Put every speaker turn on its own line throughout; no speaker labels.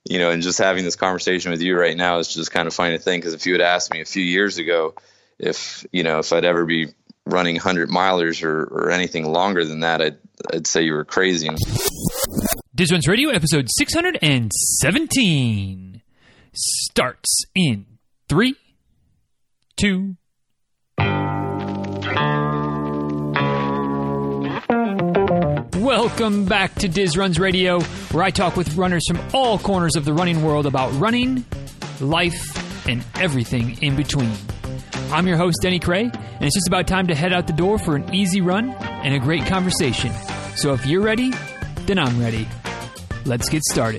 and just having this conversation with you right now is just kind of funny to think, because if you had asked me a few years ago if I'd ever be running 100 milers or anything longer than that, I'd say you were crazy.
Diz Runs Radio, episode 617 starts in 3, 2. Welcome back to Diz Runs Radio, where I talk with runners from all corners of the running world about running, life, and everything in between. I'm your host, Denny Cray, and it's just about time to head out the door for an easy run and a great conversation. So if you're ready, then I'm ready. Let's get started.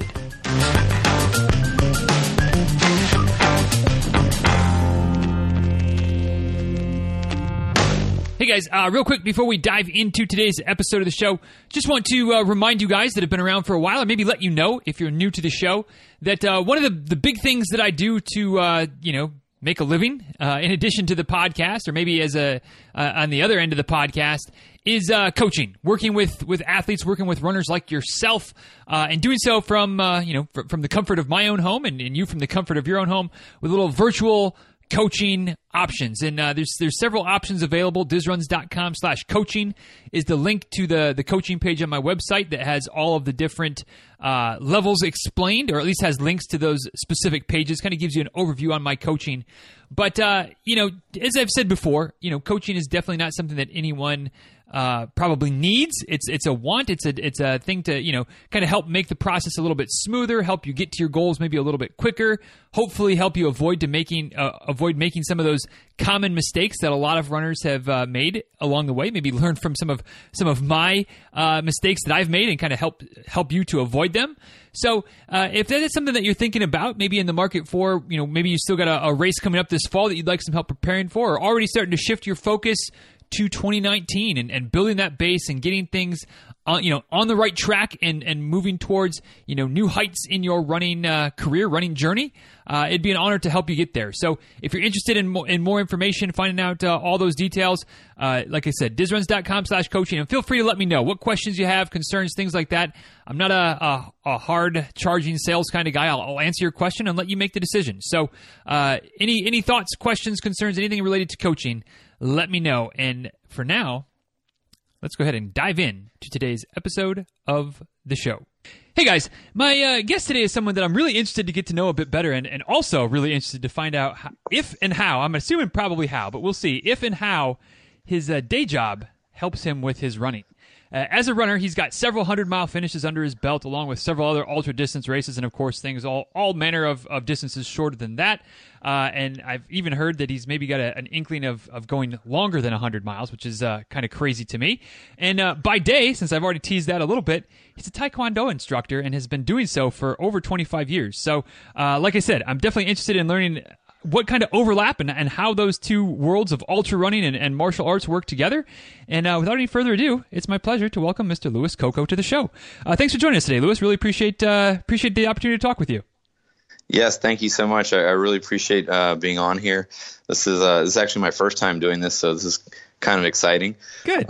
Hey guys, real quick before we dive into today's episode of the show, just want to remind you guys that have been around for a while, or maybe let you know if you're new to the show, that one of the big things that I do to, make a living, in addition to the podcast, or maybe as on the other end of the podcast, is coaching, working with athletes, working with runners like yourself, and doing so from the comfort of my own home, and you from the comfort of your own home, with a little virtual coaching options. And there's several options available. DizRuns.com/coaching is the link to the coaching page on my website that has all of the different levels explained, or at least has links to those specific pages. Kind of gives you an overview on my coaching. But, as I've said before, coaching is definitely not something that anyone probably needs. It's a want. It's a thing to, kind of help make the process a little bit smoother, help you get to your goals maybe a little bit quicker, hopefully help you avoid making some of those common mistakes that a lot of runners have made along the way. Maybe learn from some of my mistakes that I've made and kind of help you to avoid them. So if that is something that you're thinking about, maybe in the market for, maybe you still got a race coming up this fall that you'd like some help preparing for, or already starting to shift your focus to 2019 and building that base and getting things on the right track and moving towards new heights in your running career, running journey, it'd be an honor to help you get there. So if you're interested in more information, finding out all those details, like I said, DizRuns.com/coaching, and feel free to let me know what questions you have, concerns, things like that. I'm not a hard charging sales kind of guy. I'll answer your question and let you make the decision. So any thoughts, questions, concerns, anything related to coaching, let me know. And for now, let's go ahead and dive in to today's episode of the show. Hey guys, my guest today is someone that I'm really interested to get to know a bit better, and also really interested to find out if and how, I'm assuming probably how, but we'll see, if and how his day job helps him with his running. As a runner, he's got several 100-mile finishes under his belt, along with several other ultra-distance races, and of course, things all manner of distances shorter than that. And I've even heard that he's maybe got an inkling of going longer than 100 miles, which is kind of crazy to me. And by day, since I've already teased that a little bit, he's a Taekwondo instructor and has been doing so for over 25 years. So, like I said, I'm definitely interested in learning what kind of overlap and how those two worlds of ultra running and martial arts work together. And without any further ado, it's my pleasure to welcome Mr. Louis Coco to the show. Thanks for joining us today, Louis. Really appreciate the opportunity to talk with you.
Yes, thank you so much. I really appreciate being on here. This is actually my first time doing this, so this is kind of exciting.
Good.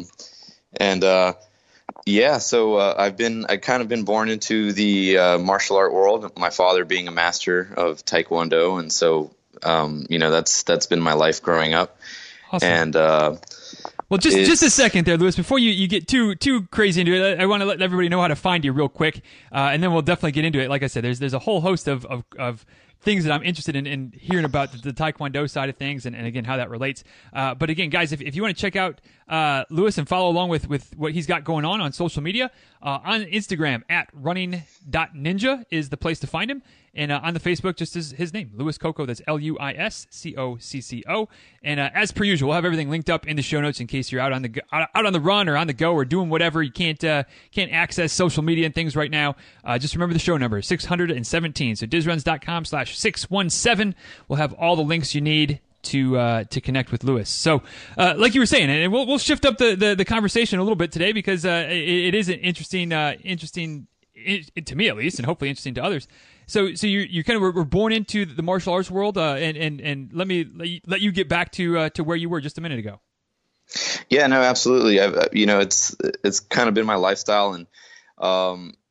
So I've kind of been born into the martial art world. My father being a master of Taekwondo, and so that's been my life growing up.
Awesome.
And
well, just a second there, Louis. Before you get too crazy into it, I want to let everybody know how to find you real quick, and then we'll definitely get into it. Like I said, there's a whole host of things that I'm interested in hearing about the Taekwondo side of things, and again, how that relates. But again, guys, if you want to check out Louis and follow along with what he's got going on social media, on Instagram, @running.ninja is the place to find him. And on the Facebook, just his name, Louis Coco. That's LuisCocco. And as per usual, we'll have everything linked up in the show notes in case you're out on the run or on the go or doing whatever. You can't access social media and things right now. Just remember the show number, 617. So DizRuns.com/617. We'll have all the links you need to connect with Louis. So, like you were saying, and we'll shift up the conversation a little bit today because it is an interesting to me at least, and hopefully interesting to others. So you kind of were born into the martial arts world, and let you get back to where you were just a minute ago. Yeah,
no, absolutely. It's kind of been my lifestyle, and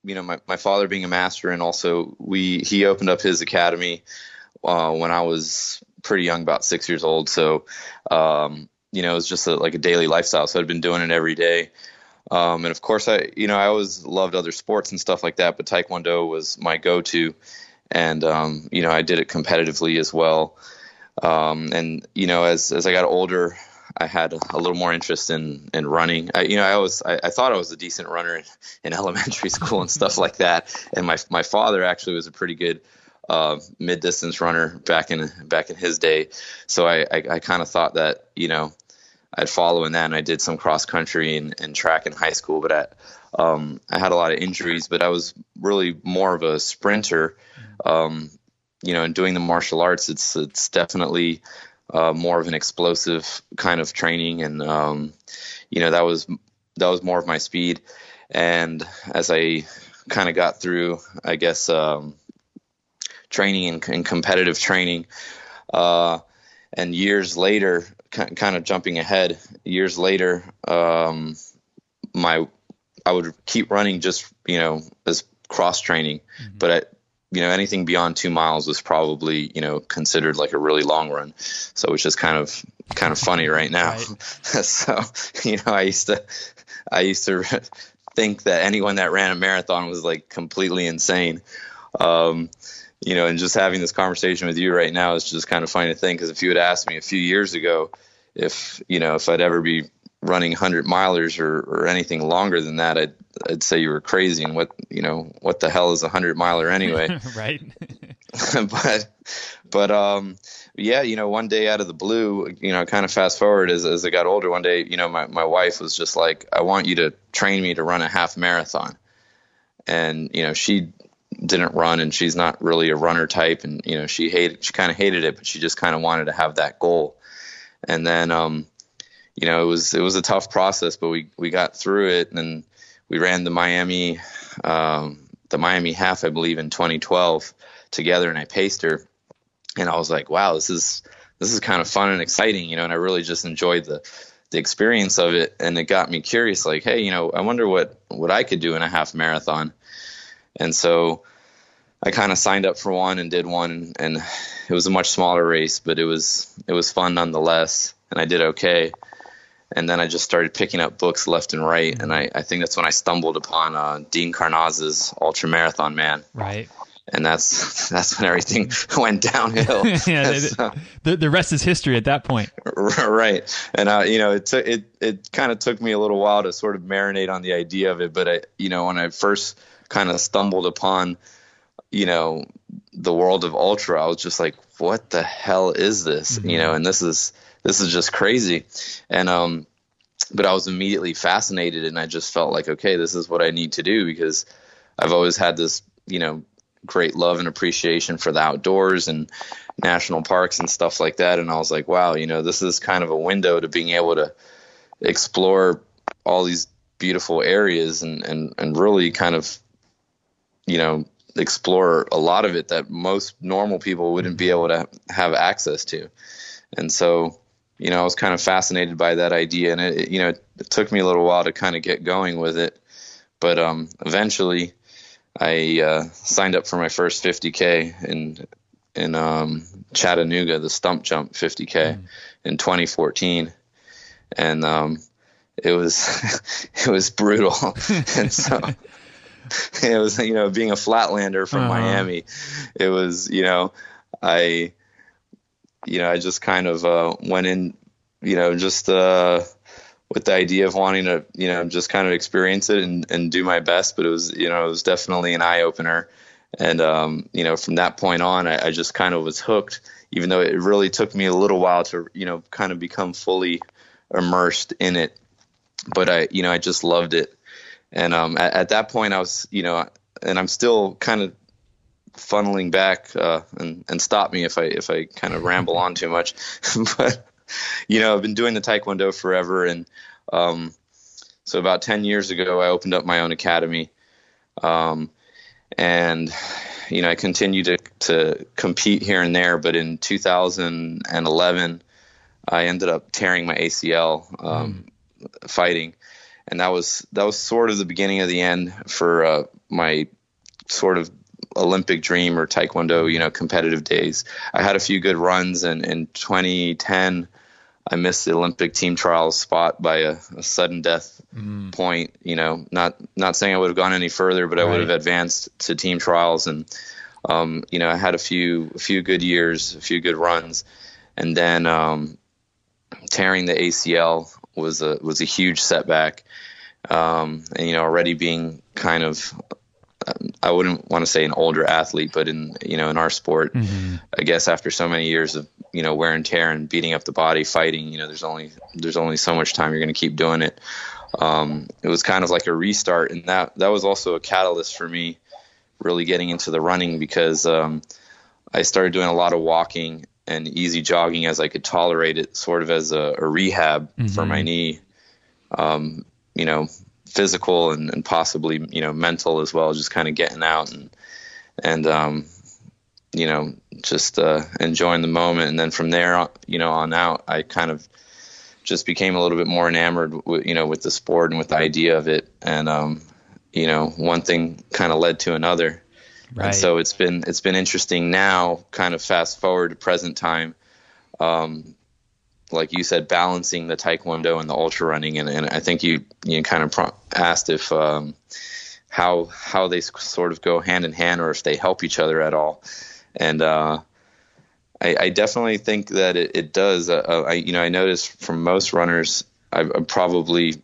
my father being a master, and also he opened up his academy when I was pretty young, about 6 years old. So, it was just like a daily lifestyle. So I'd been doing it every day. And of course I always loved other sports and stuff like that, but Taekwondo was my go-to. And, I did it competitively as well. And, as I got older, I had a little more interest in running. I thought I was a decent runner in elementary school and stuff like that. And my father actually was a pretty good mid-distance runner back in his day. So I kind of thought that, I'd follow in that, and I did some cross country and track in high school, but I had a lot of injuries, but I was really more of a sprinter. In doing the martial arts, it's definitely more of an explosive kind of training, and that was more of my speed. And as I kind of got through, I guess, training and competitive training, and years later, kind of jumping ahead, years later, I would keep running just as cross training, but anything beyond 2 miles was probably, considered like a really long run. So it's just kind of funny right now. Right. So, I used to think that anyone that ran a marathon was like completely insane. And just having this conversation with you right now is just kind of funny to think, because if you had asked me a few years ago if I'd ever be running 100 milers or anything longer than that, I'd say you were crazy. And what the hell is a 100 miler anyway?
Right.
but one day out of the blue, kind of fast forward as I got older, one day, my wife was just like, I want you to train me to run a half marathon. And, she didn't run, and she's not really a runner type. And, she kind of hated it, but she just kind of wanted to have that goal. And then, it was a tough process, but we got through it, and we ran the Miami half, I believe, in 2012 together, and I paced her, and I was like, wow, this is kind of fun and exciting, and I really just enjoyed the experience of it. And it got me curious, like, hey, I wonder what I could do in a half marathon. And so I kind of signed up for one and did one, and it was a much smaller race, but it was fun nonetheless, and I did okay. And then I just started picking up books left and right, and I think that's when I stumbled upon Dean Karnazes' Ultra Marathon Man.
Right.
And that's when everything went downhill.
Yeah, the rest is history at that point.
Right. And it kind of took me a little while to sort of marinate on the idea of it, but when I first kind of stumbled upon the world of ultra, I was just like, what the hell is this? Mm-hmm. And this is just crazy. And but I was immediately fascinated, and I just felt like, okay, this is what I need to do, because I've always had this great love and appreciation for the outdoors and national parks and stuff like that. And I was like, wow, this is kind of a window to being able to explore all these beautiful areas and really kind of explore a lot of it that most normal people wouldn't be able to have access to. And so, I was kind of fascinated by that idea, and it took me a little while to kind of get going with it. But eventually I signed up for my first 50K in Chattanooga, the Stump Jump 50K in 2014. And it was brutal. And so it was, being a flatlander from Miami, it was, I just kind of went in, just with the idea of wanting to, just kind of experience it and do my best. But it was definitely an eye opener. And, from that point on, I just kind of was hooked, even though it really took me a little while to, kind of become fully immersed in it. But I just loved it. And at that point I was, and I'm still kind of funneling back, and stop me if I kind of ramble on too much. But, I've been doing the Taekwondo forever. And so about 10 years ago, I opened up my own academy. And, I continued to compete here and there. But in 2011, I ended up tearing my ACL fighting. And that was sort of the beginning of the end for my sort of Olympic dream or Taekwondo, competitive days. I had a few good runs, and in 2010, I missed the Olympic team trials spot by a sudden death point. Not saying I would have gone any further, but I would have advanced to team trials. And I had a few good years, a few good runs, and then tearing the ACL was a huge setback. And already being kind of, I wouldn't want to say an older athlete, but in our sport, I guess after so many years of, wear and tear and beating up the body, fighting, there's only so much time you're going to keep doing it. It was kind of like a restart. And that was also a catalyst for me really getting into the running, because I started doing a lot of walking and easy jogging as I could tolerate it, sort of as a rehab for my knee, physical and possibly, mental as well, just kind of getting out and just enjoying the moment. And then from there, on out, I kind of just became a little bit more enamored with the sport and with the idea of it. And, one thing kind of led to another. Right. And so it's been interesting now, kind of fast forward to present time. Like you said, balancing the Taekwondo and the ultra running. And I think you kind of asked if, how they sort of go hand in hand, or if they help each other at all. And, I definitely think that it does. I noticed from most runners, I probably,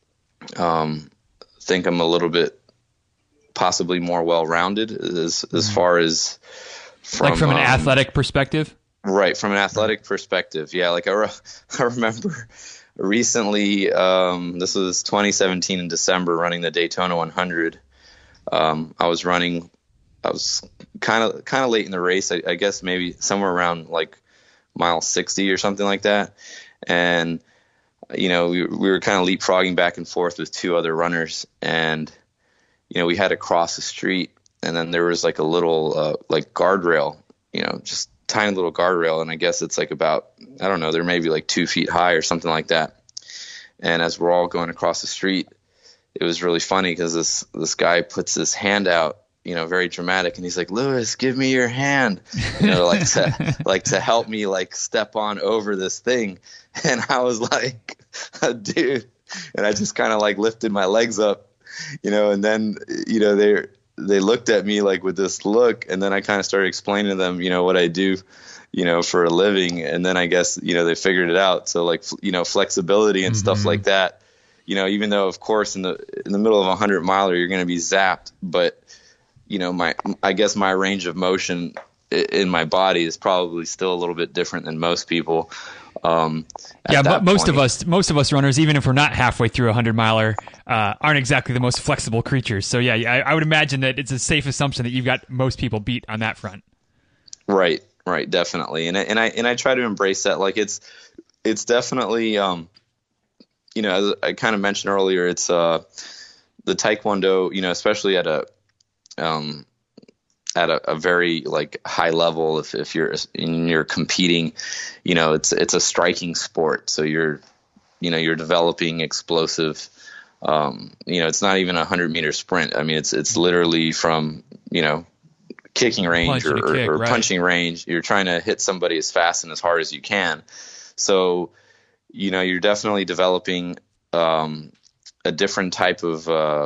think I'm a little bit possibly more well-rounded as far as from an
athletic perspective.
Right. From an athletic perspective. Yeah. Like I remember recently, this was 2017 in December, running the Daytona 100. I was kind of late in the race. I guess maybe somewhere around like mile 60 or something like that. And, we were kind of leapfrogging back and forth with two other runners, and, we had to cross the street, and then there was like a little, like guardrail, just tiny little guardrail. And I guess it's like about, I don't know, they're maybe like 2 feet high or something like that. And as we're all going across the street, it was really funny because this guy puts his hand out, very dramatic, and he's like, "Lewis, give me your hand," like to help me like step on over this thing. And I was like, dude, and I just kind of like lifted my legs up, and then, they looked at me like with this look, and then I kind of started explaining to them, what I do, for a living. And then I guess, they figured it out. So like, flexibility and stuff like that, even though of course in the middle of a 100-miler, you're going to be zapped, but I guess my range of motion in my body is probably still a little bit different than most people.
But most of us runners, even if we're not halfway through a 100-miler, aren't exactly the most flexible creatures. So yeah, I would imagine that it's a safe assumption that you've got most people beat on that front. Right,
definitely. And I try to embrace that. Like it's definitely, as I kind of mentioned earlier, it's the Taekwondo, especially at a very like high level, if you're competing, it's a striking sport. So you're developing explosive, it's not even a 100-meter sprint. I mean, it's literally from, kicking range or punching range. You're trying to hit somebody as fast and as hard as you can. So, you're definitely developing, a different type of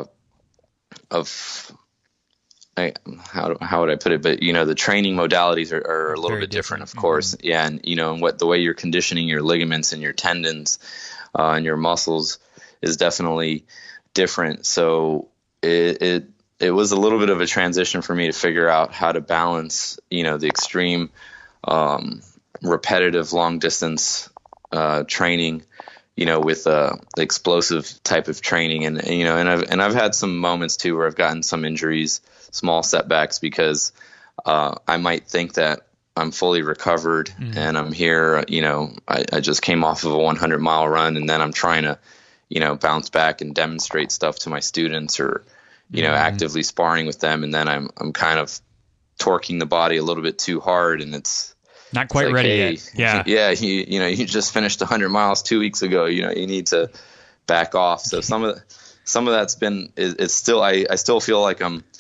how would I put it? But, the training modalities are a little bit different, of course. Yeah. And, and what the way you're conditioning your ligaments and your tendons, and your muscles is definitely different. So it was a little bit of a transition for me to figure out how to balance, the extreme, repetitive long distance, training, with the explosive type of training. And I've had some moments too where I've gotten some injuries, small setbacks, because I might think that I'm fully recovered and I'm here, I just came off of a 100-mile run, and then I'm trying to, bounce back and demonstrate stuff to my students, or, actively sparring with them. And then I'm kind of torquing the body a little bit too hard, and it's
not quite like, ready yet. Yeah.
Yeah. You just finished 100 miles 2 weeks ago, you need to back off. So some of that's been, it's still, I still feel like I'm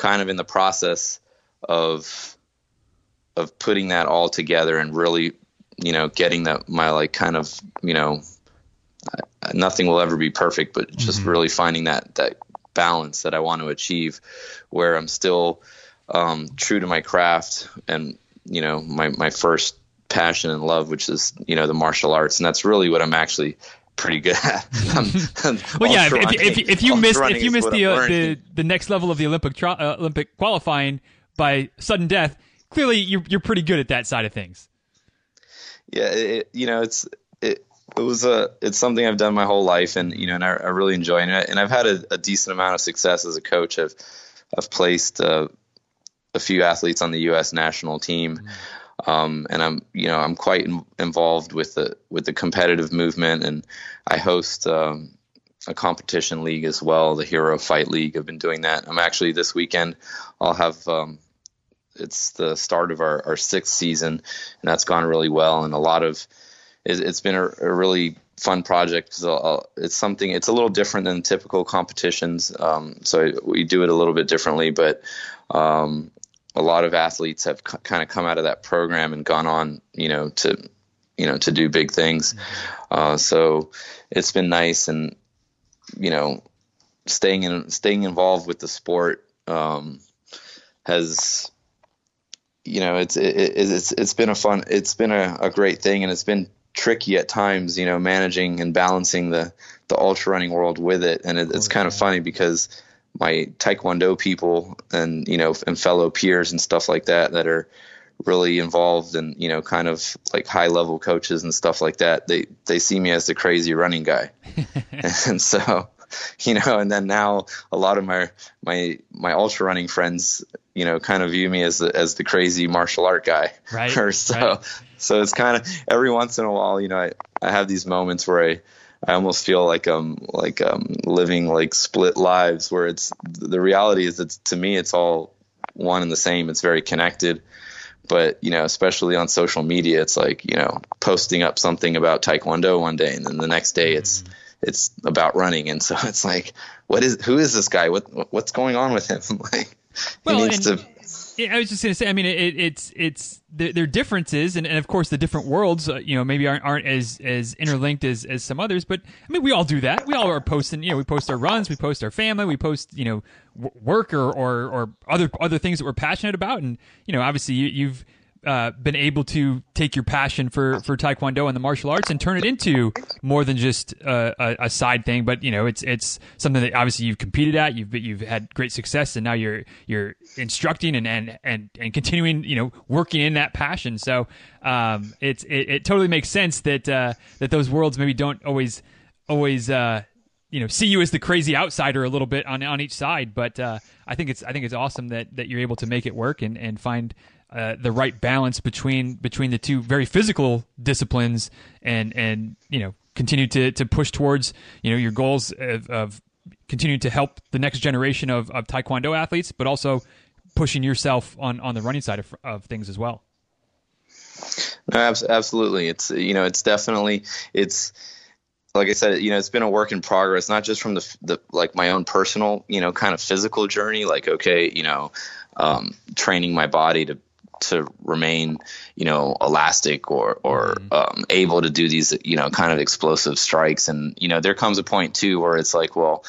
kind of in the process of putting that all together and really, getting my like kind of, nothing will ever be perfect, but just really finding that balance that I want to achieve, where I'm still true to my craft and, my first passion and love, which is, the martial arts. And that's really what I'm actually pretty good at.
Well, yeah, if you miss the next level of the Olympic qualifying by sudden death, clearly you're pretty good at that side of things.
Yeah, it's something I've done my whole life, and and I really enjoy it. And I've had a decent amount of success as a coach. I've placed a few athletes on the U.S. national team, and I'm quite involved with the competitive movement, and I host a competition league as well, the Hero Fight League. I've been doing that. I'm actually this weekend. I'll have it's the start of our sixth season, and that's gone really well. And it's been a really fun project because it's a little different than typical competitions. So we do it a little bit differently, but a lot of athletes have kind of come out of that program and gone on, to do big things. So it's been nice, and, staying involved with the sport, has, it's been a great thing, and it's been tricky at times, managing and balancing the ultra running world with it. And it's kind of funny because my Taekwondo people and, and fellow peers and stuff like that are really involved and, kind of like high level coaches and stuff like that. They see me as the crazy running guy. And so, and then now a lot of my ultra running friends, kind of view me as the crazy martial art guy.
Right.
So it's kind of every once in a while, I have these moments where I almost feel like I'm living like split lives, where the reality is that to me, it's all one and the same. It's very connected, but, especially on social media, it's like, posting up something about Taekwondo one day, and then the next day it's about running. And so it's like, who is this guy? What's going on with him? Like,
well,
he needs to.
I was just going to say, I mean, it's there are differences, and of course the different worlds, maybe aren't as interlinked as some others. But I mean, we all do that. We all are posting. We post our runs, we post our family, we post work or other things that we're passionate about, and obviously you've been able to take your passion for Taekwondo and the martial arts and turn it into more than just a side thing, but it's something that obviously you've competed at, you've had great success, and now you're instructing and continuing working in that passion. So it totally makes sense that those worlds maybe don't always see you as the crazy outsider a little bit on each side, but I think it's awesome that you're able to make it work and find the right balance between the two very physical disciplines and continue to push towards your goals of continuing to help the next generation of Taekwondo athletes, but also pushing yourself on the running side of things as well.
No, absolutely. It's definitely, like I said, it's been a work in progress, not just from the like my own personal, kind of physical journey, like, okay, training my body to remain, elastic or able to do these, kind of explosive strikes. And, there comes a point too, where it's like, well,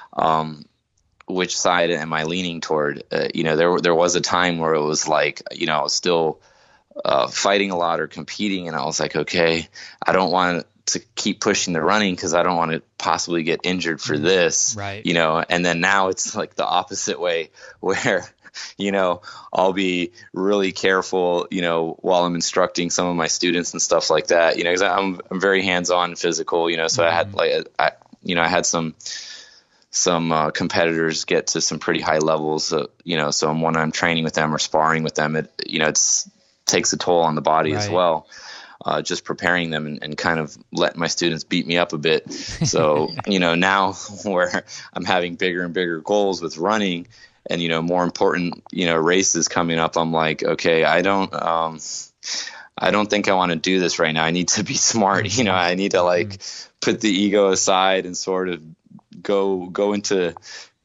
which side am I leaning toward? There was a time where it was like, I was still fighting a lot or competing. And I was like, okay, I don't want to keep pushing the running because I don't want to possibly get injured for this,
right?
And then now it's like the opposite way, where I'll be really careful, while I'm instructing some of my students and stuff like that, because I'm very hands-on physical, so I had I had some competitors get to some pretty high levels, so when I'm training with them or sparring with them, it takes a toll on the body as well. Just preparing them and kind of letting my students beat me up a bit. So, now where I'm having bigger and bigger goals with running and, more important, races coming up, I'm like, okay, I don't think I want to do this right now. I need to be smart. I need to put the ego aside and sort of go into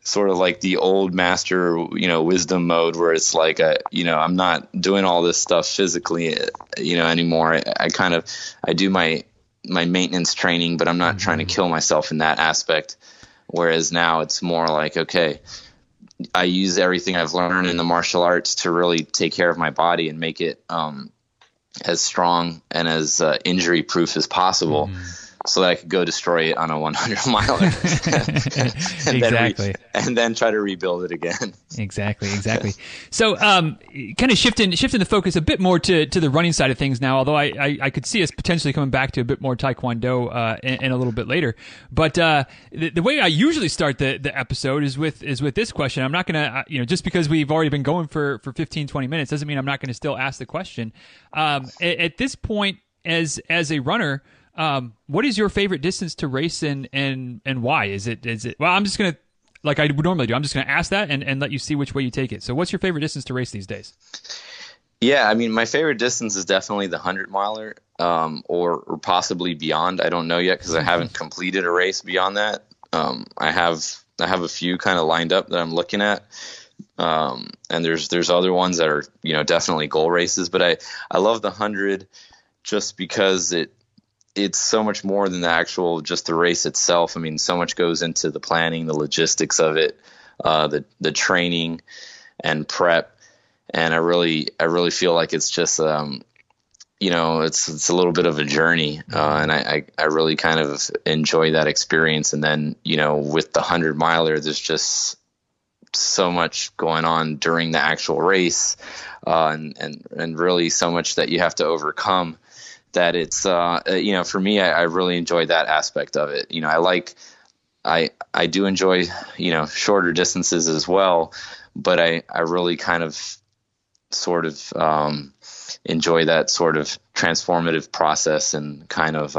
sort of like the old master, wisdom mode where it's like, I'm not doing all this stuff physically, anymore. I do my maintenance training, but I'm not trying to kill myself in that aspect. Whereas now it's more like, okay, I use everything I've learned in the martial arts to really take care of my body and make it as strong and as injury proof as possible. So that I could go destroy it on a 100 miler
Exactly.
and then try to rebuild it again.
Exactly. So, kind of shifting the focus a bit more to the running side of things now, although I could see us potentially coming back to a bit more Taekwondo in a little bit later. But the way I usually start the episode is with this question. I'm not going to, just because we've already been going for 15, 20 minutes doesn't mean I'm not going to still ask the question. At this point, as a runner, what is your favorite distance to race and why? Is it, well, I'm just going to, like I would normally do, I'm just going to ask that and let you see which way you take it. So what's your favorite distance to race these days?
Yeah, I mean, my favorite distance is definitely the 100 miler, or possibly beyond. I don't know yet because I haven't completed a race beyond that. I have a few kind of lined up that I'm looking at. And there's other ones that are, definitely goal races, but I love the 100 just because it's so much more than just the race itself. I mean, so much goes into the planning, the logistics of it, the training and prep. And I really feel like it's just, it's a little bit of a journey. And I really kind of enjoy that experience. And then, with the 100 miler, there's just so much going on during the actual race, and really so much that you have to overcome, that it's, for me, I really enjoy that aspect of it. I do enjoy, shorter distances as well, but I really kind of sort of, enjoy that sort of transformative process and kind of,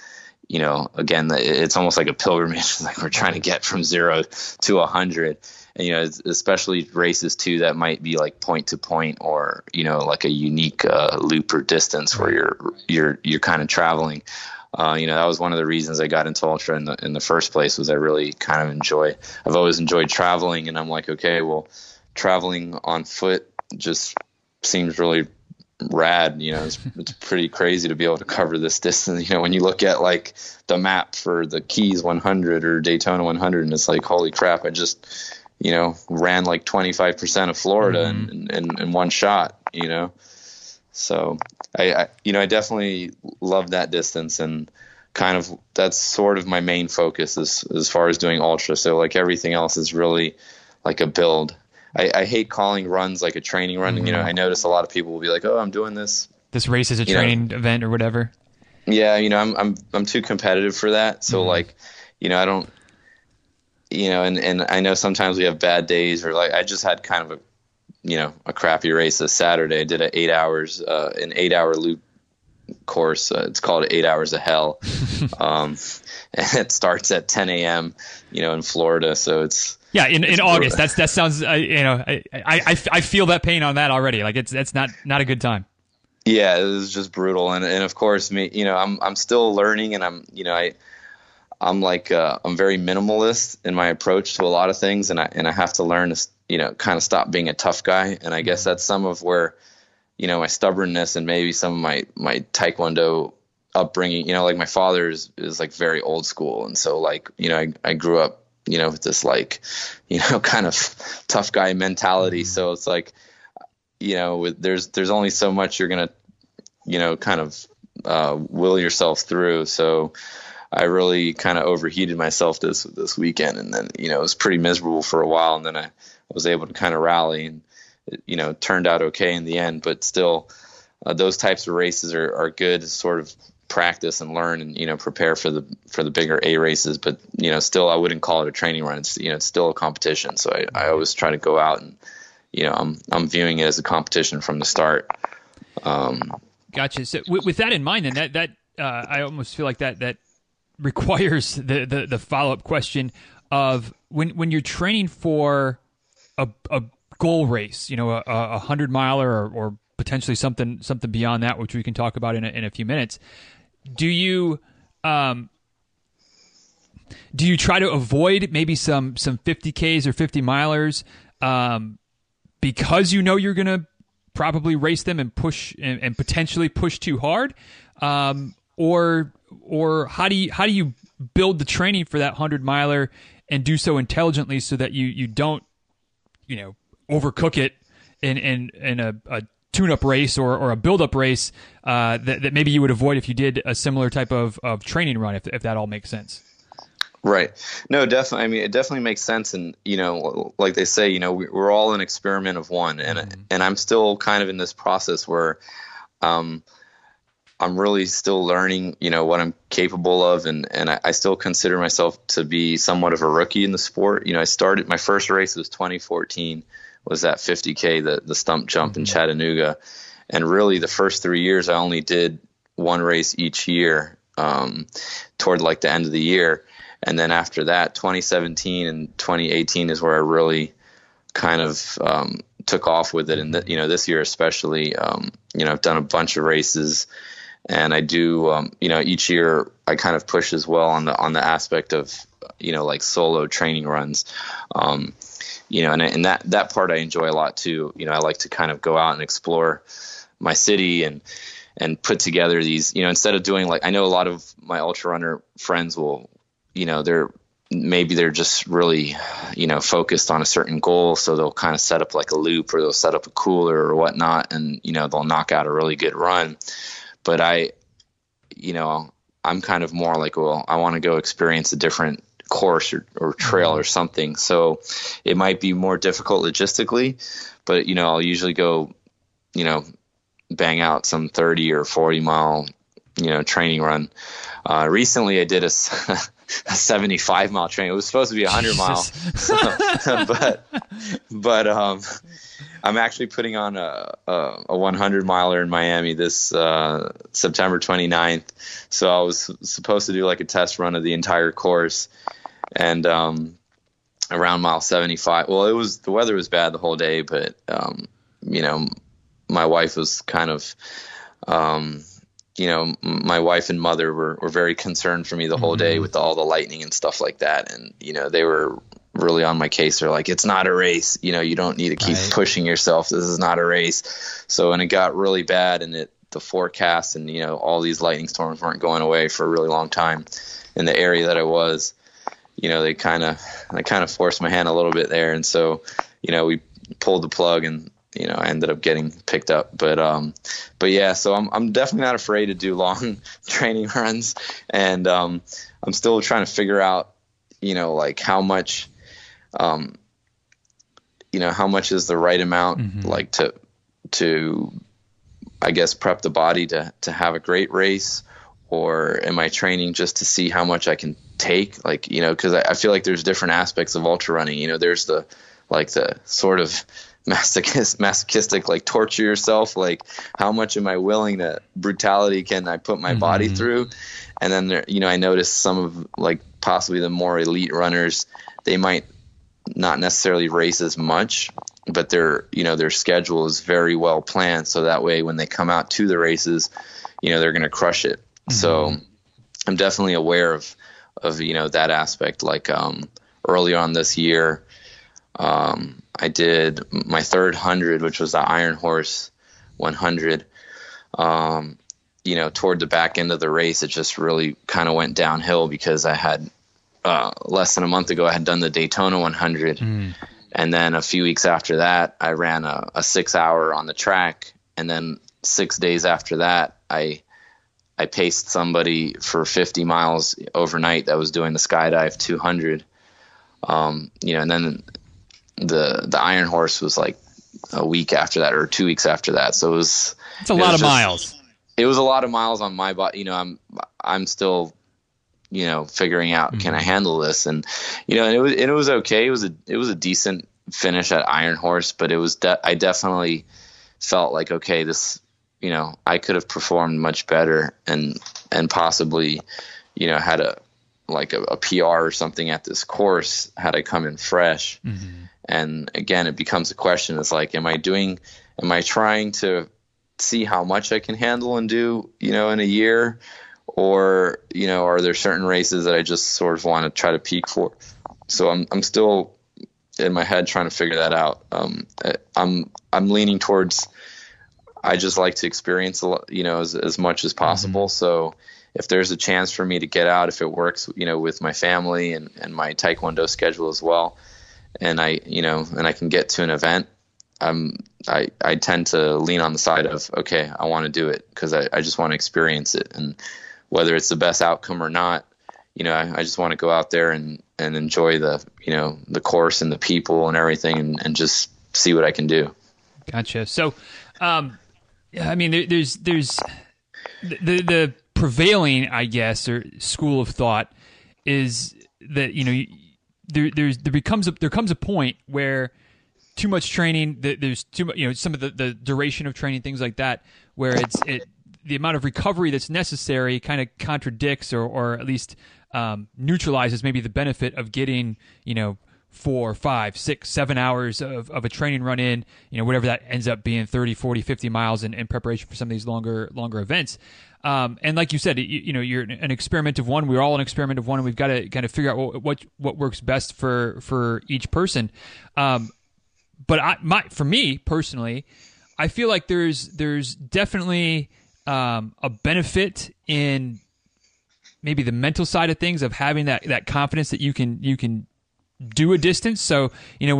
again, it's almost like a pilgrimage, like we're trying to get from 0 to 100. And, especially races too, that might be like point to point or, like a unique loop or distance where you're kind of traveling. That was one of the reasons I got into ultra in the first place, was I really kind of I've always enjoyed traveling, and I'm like, okay, well, traveling on foot just seems really rad. It's pretty crazy to be able to cover this distance. When you look at like the map for the Keys 100 or Daytona 100, and it's like, holy crap, I just ran like 25% of Florida in one shot, So I definitely love that distance, and kind of that's sort of my main focus as far as doing ultra. So like everything else is really like a build. I hate calling runs like a training run. I notice a lot of people will be like, oh, I'm doing this
race is a training event or whatever.
Yeah. I'm too competitive for that. So like, I don't, and I know sometimes we have bad days, or like I just had kind of a crappy race this Saturday. I did an 8-hour loop course. It's called 8 Hours of Hell. And it starts at 10 a.m., in Florida. So it's
in August. That sounds, I feel that pain on that already. Like that's not a good time.
Yeah, it was just brutal. And of course me, I'm still learning, and I'm I'm very minimalist in my approach to a lot of things, and I have to learn to, kind of stop being a tough guy. And I guess that's some of where, my stubbornness and maybe some of my Taekwondo upbringing, like my father is like very old school. And so like, I grew up, with this like, kind of tough guy mentality. So it's like, there's only so much you're going to, kind of will yourself through. So I really kind of overheated myself this weekend, and then, it was pretty miserable for a while, and then I was able to kind of rally, and it turned out okay in the end. But still, those types of races are good to sort of practice and learn and, prepare for the bigger A races. But, still I wouldn't call it a training run. It's, it's still a competition. So I always try to go out and, I'm viewing it as a competition from the start.
Gotcha. So with that in mind, then that I almost feel like that requires the follow-up question of when you're training for a goal race, a 100 miler or potentially something beyond that, which we can talk about in a few minutes. Do you Do you try to avoid maybe some 50Ks or 50 milers because you know you're going to probably race them and push and potentially push too hard, or how do you build the training for that 100-miler and do so intelligently so that you don't overcook it in a tune-up race or a build-up race that maybe you would avoid if you did a similar type of training run, if that all makes sense.
Right. No, definitely. I mean, it definitely makes sense. And, like they say, we're all an experiment of one. And I'm still kind of in this process where I'm really still learning, what I'm capable of. And I still consider myself to be somewhat of a rookie in the sport. I started, my first race was 2014, was that 50K, the stump jump in Chattanooga. And really the first 3 years, I only did one race each year toward like the end of the year. And then after that, 2017 and 2018 is where I really kind of took off with it. And, this year especially, I've done a bunch of races, and I do, each year I kind of push as well on the aspect of, like solo training runs, and that part I enjoy a lot too. I like to kind of go out and explore my city and put together these, instead of doing like, I know a lot of my ultra runner friends will, they're just really, focused on a certain goal. So they'll kind of set up like a loop, or they'll set up a cooler or whatnot, and, they'll knock out a really good run. But I'm kind of more like, well, I want to go experience a different course or trail or something. So it might be more difficult logistically, but, I'll usually go, bang out some 30 or 40 mile, training run. Recently I did a 75-mile train. It was supposed to be 100 miles, but I'm actually putting on a 100-miler in Miami this September 29th. So I was supposed to do like a test run of the entire course, and around mile 75. Well, the weather was bad the whole day, but my wife was kind of my wife and mother were very concerned for me the whole day with all the lightning and stuff like that. And, they were really on my case. They're like, it's not a race. You don't need to keep pushing yourself. This is not a race. So when it got really bad and the forecast and, all these lightning storms weren't going away for a really long time in the area that I was, I kind of forced my hand a little bit there. And so, we pulled the plug, and, I ended up getting picked up, but yeah, so I'm definitely not afraid to do long training runs. And, I'm still trying to figure out, like how much is the right amount, like to, I guess, prep the body to have a great race, or am I training just to see how much I can take? Like, cause I feel like there's different aspects of ultra running, there's the sort of masochistic, like torture yourself, like how much am I willing to brutality can I put my body through? And then there, I noticed some of like possibly the more elite runners, they might not necessarily race as much, but their schedule is very well planned, so that way when they come out to the races, they're going to crush it. So I'm definitely aware of that aspect. Like early on this year, I did my third 100, which was the Iron Horse 100. Toward the back end of the race, it just really kind of went downhill because I had less than a month ago, I had done the Daytona 100. And then a few weeks after that, I ran a 6 hour on the track. And then 6 days after that, I paced somebody for 50 miles overnight that was doing the Skydive 200. And then the Iron Horse was like a week after that, or 2 weeks after that. So it's a lot of miles. It was a lot of miles on my body. I'm still, figuring out, can I handle this? And, and it was okay. It was a decent finish at Iron Horse, but it was, I definitely felt like, okay, this, I could have performed much better and possibly, had a PR or something at this course had I come in fresh. And again, it becomes a question. It's like, am I trying to see how much I can handle and do, in a year, or, are there certain races that I just sort of want to try to peak for? So I'm still in my head trying to figure that out. I'm leaning towards, I just like to experience a lot, as much as possible. Mm-hmm. So if there's a chance for me to get out, if it works, with my family and my Taekwondo schedule as well, and I can get to an event, I tend to lean on the side of, okay, I want to do it because I just want to experience it. And whether it's the best outcome or not, I just want to go out there and enjoy the course and the people and everything and just see what I can do.
Gotcha. So, there's the prevailing, I guess, or school of thought is that, there comes a point where too much training, there's too much, some of the duration of training, things like that, where the amount of recovery that's necessary kind of contradicts or at least neutralizes maybe the benefit of getting, 4, 5, 6, 7 hours of a training run in, whatever that ends up being, 30, 40, 50 miles in preparation for some of these longer events. And like you said, you're an experiment of one. We're all an experiment of one, and we've got to kind of figure out what works best for each person. But for me personally, I feel like there's definitely a benefit in maybe the mental side of things, of having that confidence that you can do a distance. So,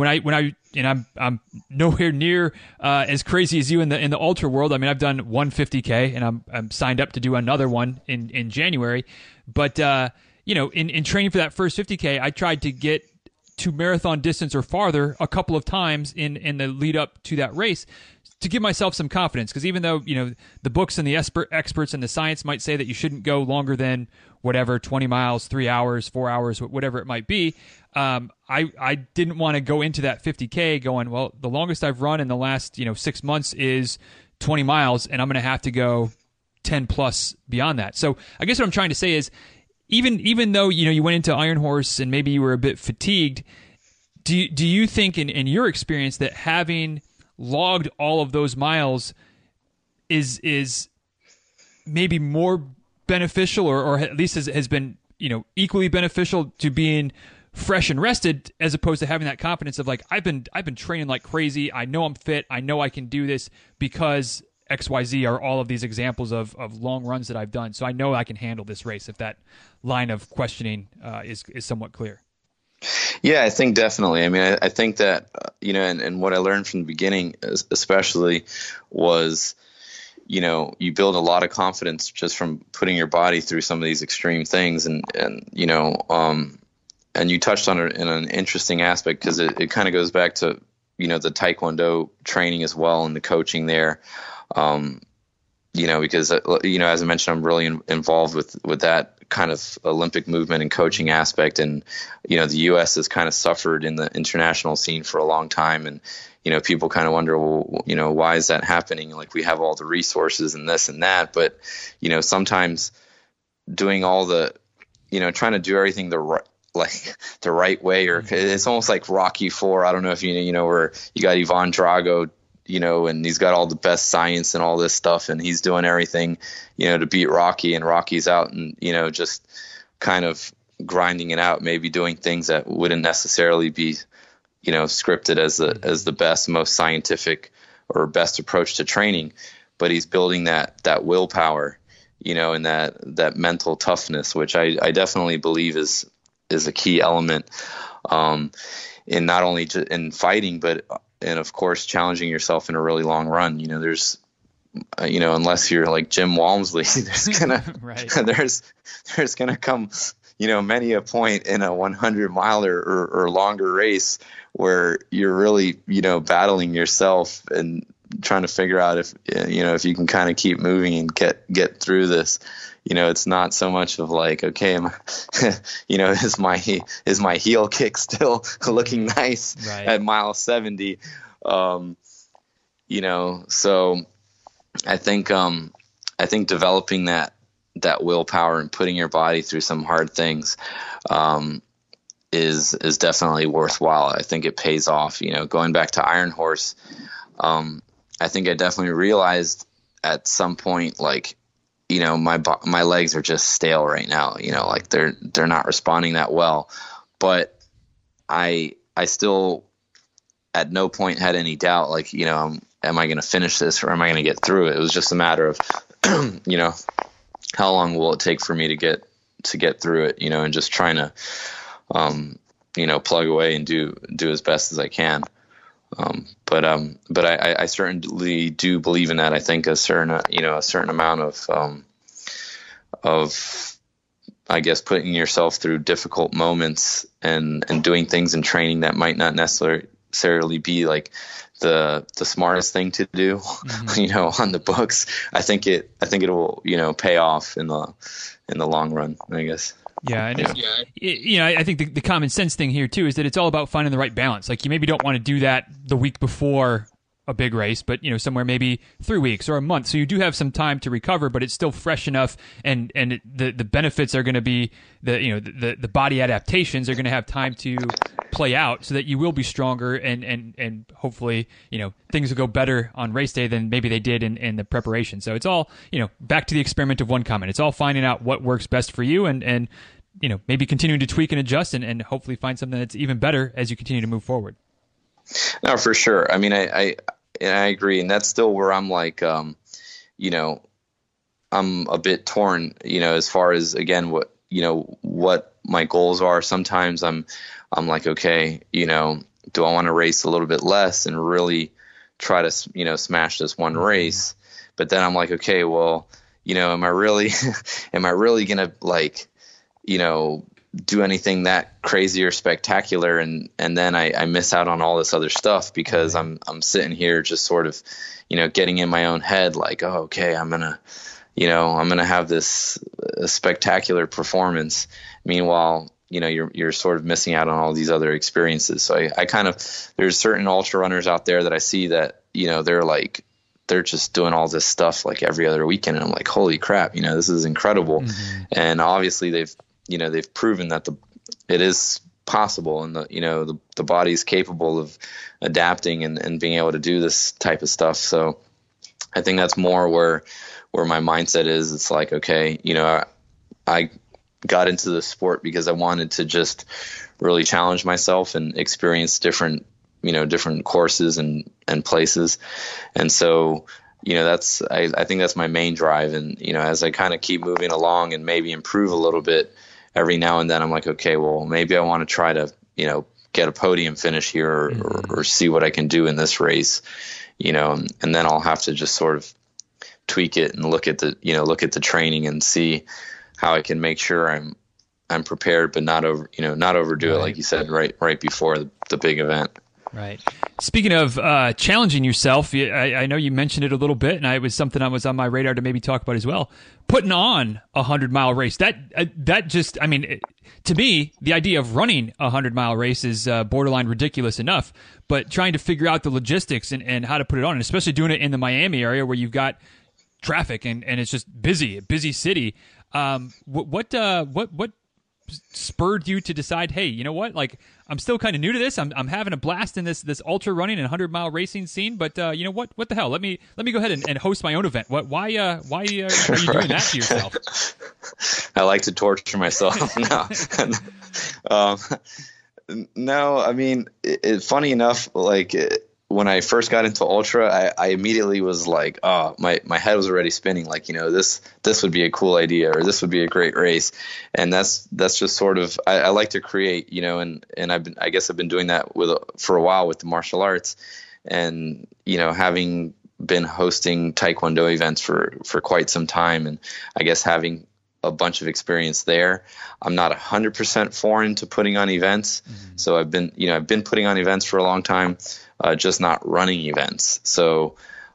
I'm nowhere near as crazy as you in the ultra world. I mean, I've done 150K and I'm signed up to do another one in January. But, in training for that first 50K, I tried to get to marathon distance or farther a couple of times in the lead up to that race to give myself some confidence. Because even though, the books and the experts and the science might say that you shouldn't go longer than whatever, 20 miles, 3 hours, 4 hours, whatever it might be, I didn't want to go into that 50K going, well, the longest I've run in the last 6 months is 20 miles, and I'm going to have to go 10 plus beyond that. So I guess what I'm trying to say is, even though you went into Iron Horse and maybe you were a bit fatigued, do you think in your experience that having logged all of those miles is maybe more beneficial, or at least has been equally beneficial to being fresh and rested, as opposed to having that confidence of like, I've been training like crazy, I know I'm fit, I know I can do this because XYZ are all of these examples of long runs that I've done, so I know I can handle this race, if that line of questioning is somewhat clear.
Yeah, I think definitely. I mean, I think that, and what I learned from the beginning especially was, you build a lot of confidence just from putting your body through some of these extreme things. And you touched on it in an interesting aspect, because it kind of goes back to, the Taekwondo training as well and the coaching there. Because, as I mentioned, I'm really involved with that kind of Olympic movement and coaching aspect. And, the U.S. has kind of suffered in the international scene for a long time. And, people kind of wonder, well, why is that happening? Like, we have all the resources and this and that, but, sometimes doing all the, trying to do everything the right way, or it's almost like Rocky IV. I don't know if where you got Ivan Drago, and he's got all the best science and all this stuff, and he's doing everything, to beat Rocky, and Rocky's out and, just kind of grinding it out, maybe doing things that wouldn't necessarily be, scripted as the best, most scientific or best approach to training, but he's building that willpower, and that mental toughness, which I definitely believe is a key element, in not only in fighting, but and of course, challenging yourself in a really long run. There's, unless you're like Jim Walmsley, there's gonna come, many a point in a 100 miler or longer race where you're really, battling yourself and trying to figure out if you can kind of keep moving and get through this. It's not so much of like, okay, is my heel kick still looking nice at mile 70? So I think developing that willpower and putting your body through some hard things, is definitely worthwhile. I think it pays off. Going back to Iron Horse, I think I definitely realized at some point, like, my legs are just stale right now, like they're not responding that well. But I still at no point had any doubt, like, am I going to finish this or am I going to get through it? It was just a matter of, how long will it take for me to get through it, and just trying to, plug away and do as best as I can. But I certainly do believe in that. I think a certain amount of, I guess, putting yourself through difficult moments and doing things in training that might not necessarily be like the smartest thing to do, mm-hmm. On the books. I think it will, pay off in the long run, I guess.
Yeah, and I think the common sense thing here too is that it's all about finding the right balance. Like, you maybe don't want to do that the week before a big race, but somewhere maybe 3 weeks or a month, so you do have some time to recover, but it's still fresh enough, and the benefits are going to be the body adaptations are going to have time to play out, so that you will be stronger, and hopefully things will go better on race day than maybe they did in the preparation. So it's all back to the experiment of one comment. It's all finding out what works best for you, and maybe continuing to tweak and adjust, and hopefully find something that's even better as you continue to move forward.
No, for sure. I mean, I agree, and that's still where I'm like, I'm a bit torn, as far as, again, what my goals are. Sometimes I'm like, okay, do I want to race a little bit less and really try to, smash this one race? But then I'm like, okay, well, am I really going to, like, do anything that crazy or spectacular, and then I miss out on all this other stuff because I'm sitting here just sort of, getting in my own head, like, oh, okay, I'm gonna have this spectacular performance. Meanwhile, you're sort of missing out on all these other experiences. So I kind of, there's certain ultra runners out there that I see that, they're just doing all this stuff like every other weekend, and I'm like, holy crap, this is incredible. Mm-hmm. And obviously they've proven that it is possible, and the body is capable of adapting and being able to do this type of stuff. So I think that's more where my mindset is. It's like, okay, I got into the sport because I wanted to just really challenge myself and experience different courses and places. And so, I think that's my main drive. And, as I kind of keep moving along and maybe improve a little bit, every now and then I'm like, okay, well, maybe I want to try to, get a podium finish here or see what I can do in this race, and then I'll have to just sort of tweak it and look at the training and see how I can make sure I'm prepared, but not overdo it, like you said, right before the big event.
Right. Speaking of challenging yourself, I know you mentioned it a little bit, and it was something that was on my radar to maybe talk about as well. Putting on a 100-mile race, that just, I mean, to me, the idea of running a 100-mile race is borderline ridiculous enough, but trying to figure out the logistics and how to put it on, and especially doing it in the Miami area where you've got traffic and it's just a busy city. What spurred you to decide, hey, you know what, like, I'm still kind of new to this. I'm having a blast in this ultra running and 100-mile racing scene, but what the hell? Let me go ahead and host my own event. Why are you doing that to yourself?
I like to torture myself. No, I mean, funny enough, like, when I first got into ultra, I immediately was like, oh, my head was already spinning. Like, this would be a cool idea, or this would be a great race. And that's just sort of, I like to create, and I guess I've been doing that for a while with the martial arts, and, having been hosting Taekwondo events for quite some time. And I guess having a bunch of experience there, I'm not 100% foreign to putting on events. Mm-hmm. So I've been putting on events for a long time. Just not running events. So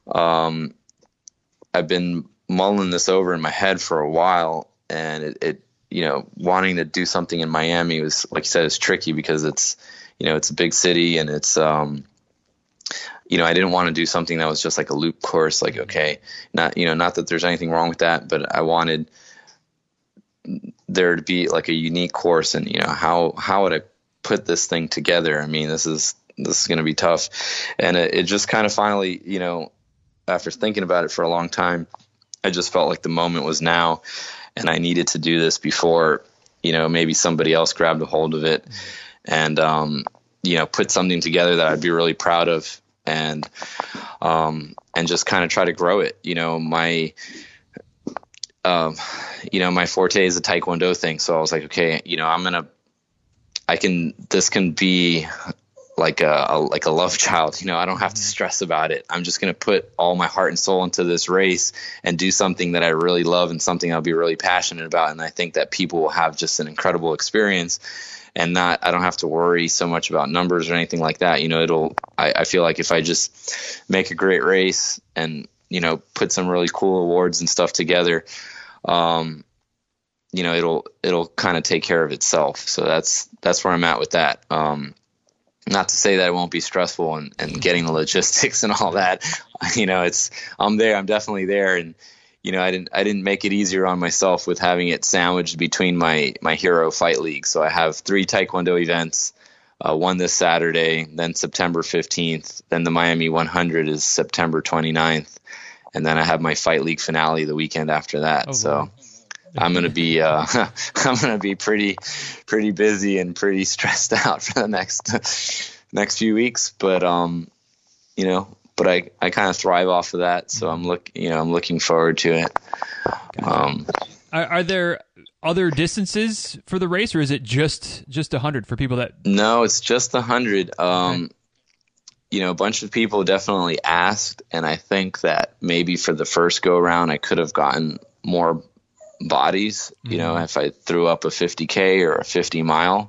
I've been mulling this over in my head for a while, and it wanting to do something in Miami was, like you said, it's tricky because it's a big city, and it's I didn't want to do something that was just like a loop course. Like, okay, not that there's anything wrong with that, but I wanted there to be like a unique course, and how would I put this thing together? I mean, this is going to be tough. And it just kind of finally, after thinking about it for a long time, I just felt like the moment was now, and I needed to do this before, maybe somebody else grabbed a hold of it and, put something together that I'd be really proud of, and just kind of try to grow it. My forte is the Taekwondo thing. So I was like, okay, this can be like a love child. I don't have to stress about it. I'm just going to put all my heart and soul into this race and do something that I really love and something I'll be really passionate about. And I think that people will have just an incredible experience, and I don't have to worry so much about numbers or anything like that. I feel like if I just make a great race and, put some really cool awards and stuff together, it'll kind of take care of itself. So that's where I'm at with that. Not to say that it won't be stressful and getting the logistics and all that. I'm there. I'm definitely there. And, I didn't make it easier on myself with having it sandwiched between my Hero Fight League. So I have 3 Taekwondo events, one this Saturday, then September 15th, then the Miami 100 is September 29th. And then I have my Fight League finale the weekend after that. So I'm going to be pretty busy and pretty stressed out for the next few weeks. But, but I kind of thrive off of that. So I'm looking forward to it.
Are there other distances for the race, or is it just 100 for people that?
No, it's just 100. Okay. A bunch of people definitely asked, and I think that maybe for the first go around, I could have gotten more bodies, if I threw up a 50K or a 50 mile.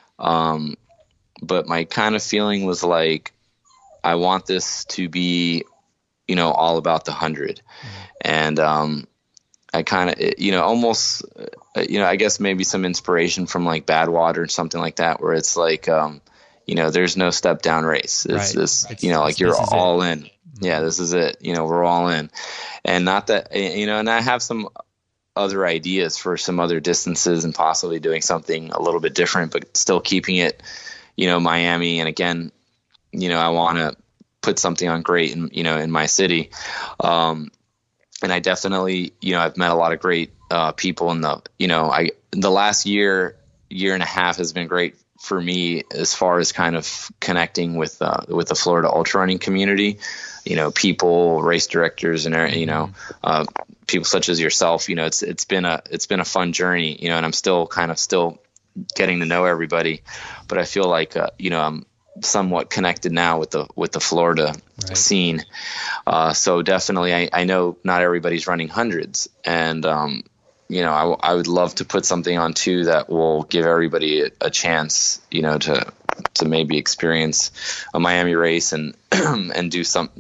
But my kind of feeling was like, I want this to be, all about the 100. And, I kind of, almost, I guess maybe some inspiration from like Badwater or something like that, where it's like, there's no step down race. It's this, you're all in. Yeah, this is it. We're all in. And not that, and I have some other ideas for some other distances and possibly doing something a little bit different, but still keeping it, Miami. And again, I want to put something on great in my city. And I definitely, I've met a lot of great people in the last year and a half has been great for me as far as kind of connecting with the Florida ultra running community, people, race directors, and people such as yourself. It's been a fun journey, and I'm still getting to know everybody, but I feel like I'm somewhat connected now with the Florida scene. So definitely, I know not everybody's running hundreds, and I would love to put something on too that will give everybody a chance, to maybe experience a Miami race and and do some,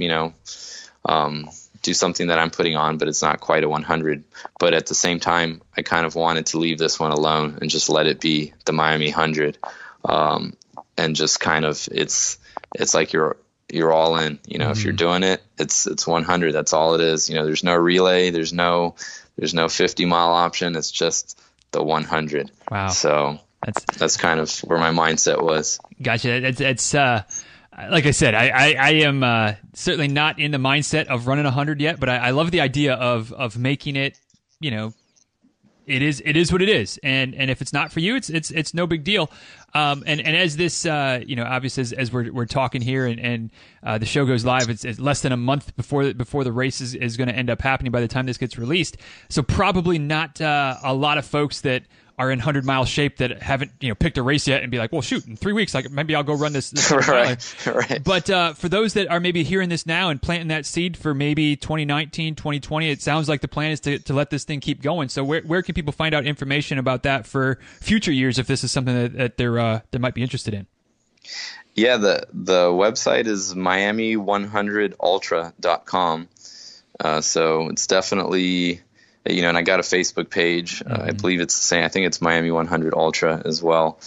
do something that I'm putting on, but it's not quite a 100. But at the same time, I kind of wanted to leave this one alone and just let it be the Miami 100. And just kind of, it's like you're all in, if you're doing it, it's 100. That's all it is. There's no relay. There's no 50 mile option. It's just the 100.
Wow.
So that's kind of where my mindset was. Gotcha.
It's like I said, I am certainly not in the mindset of running 100 yet, but I love the idea of making it, it is what it is. And if it's not for you, it's no big deal. And as this, obviously as we're talking here and the show goes live, it's less than a month before the race is going to end up happening by the time this gets released. So probably not a lot of folks that are in 100-mile shape that haven't picked a race yet and be like, well, shoot, in 3 weeks, maybe I'll go run this
right.
But for those that are maybe hearing this now and planting that seed for maybe 2019, 2020, it sounds like the plan is to let this thing keep going. So where can people find out information about that for future years if this is something that they might be interested in?
Yeah, the website is miami100ultra.com. So it's definitely, and I got a Facebook page. I believe it's the same. I think it's Miami 100 Ultra as well.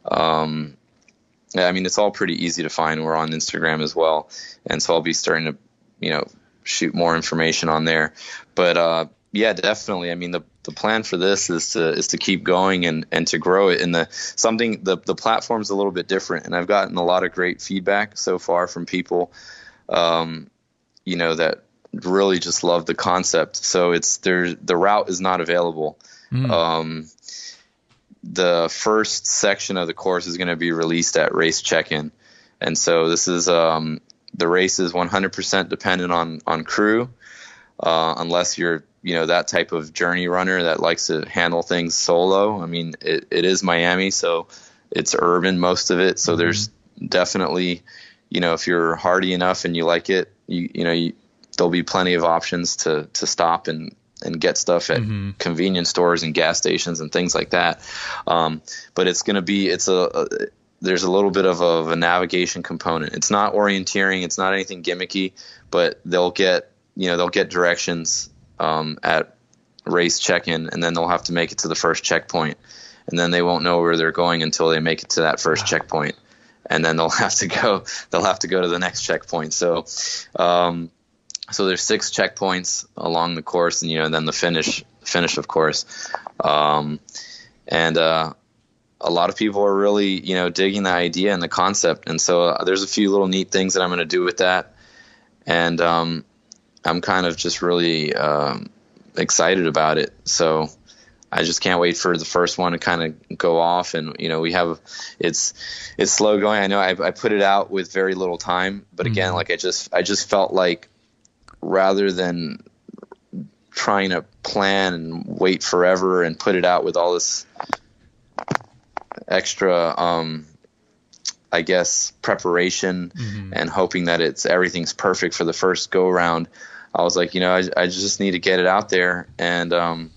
It's all pretty easy to find. We're on Instagram as well. And so I'll be starting to, shoot more information on there. But, yeah, definitely. The plan for this is to keep going and to grow it. And the platform's a little bit different. And I've gotten a lot of great feedback so far from people, really just love the concept. So the route is not available. The first section of the course is going to be released at Race Check-In. And so this is, the race is 100% dependent on crew, unless you're, that type of journey runner that likes to handle things solo. I mean, it is Miami, so it's urban, most of it. So there's definitely, if you're hardy enough and you like it, there'll be plenty of options to stop and get stuff at convenience stores and gas stations and things like that. But it's going to be, there's a little bit of a navigation component. It's not orienteering. It's not anything gimmicky, but they'll get directions at Race Check-In, and then they'll have to make it to the first checkpoint, and then they won't know where they're going until they make it to that first checkpoint, and then they'll have to go to the next checkpoint. So there's 6 checkpoints along the course, and then the finish, of course. And a lot of people are really, digging the idea and the concept. And so there's a few little neat things that I'm going to do with that. And I'm kind of just really excited about it. So I just can't wait for the first one to kind of go off. And, it's slow going. I know I put it out with very little time, but again, like I just felt like, rather than trying to plan and wait forever and put it out with all this extra, I guess, preparation and hoping that everything's perfect for the first go around, I was like, I just need to get it out there and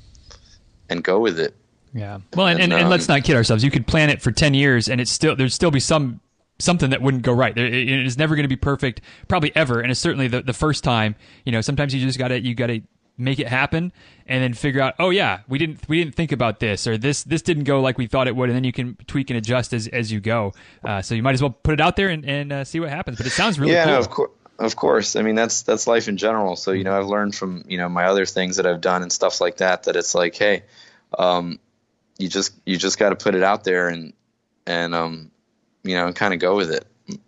go with it.
Yeah. Well, and let's not kid ourselves. You could plan it for 10 years and there'd still be something that wouldn't go right. It is never going to be perfect, probably ever. And it's certainly the first time, sometimes you just gotta make it happen and then figure out, oh yeah, we didn't think about this, or this didn't go like we thought it would. And then you can tweak and adjust as you go. So you might as well put it out there and see what happens. But it sounds really cool.
No, of course. I mean, that's life in general. So, I've learned from, my other things that I've done and stuff like that it's like, hey, you just got to put it out there and kind of go with it.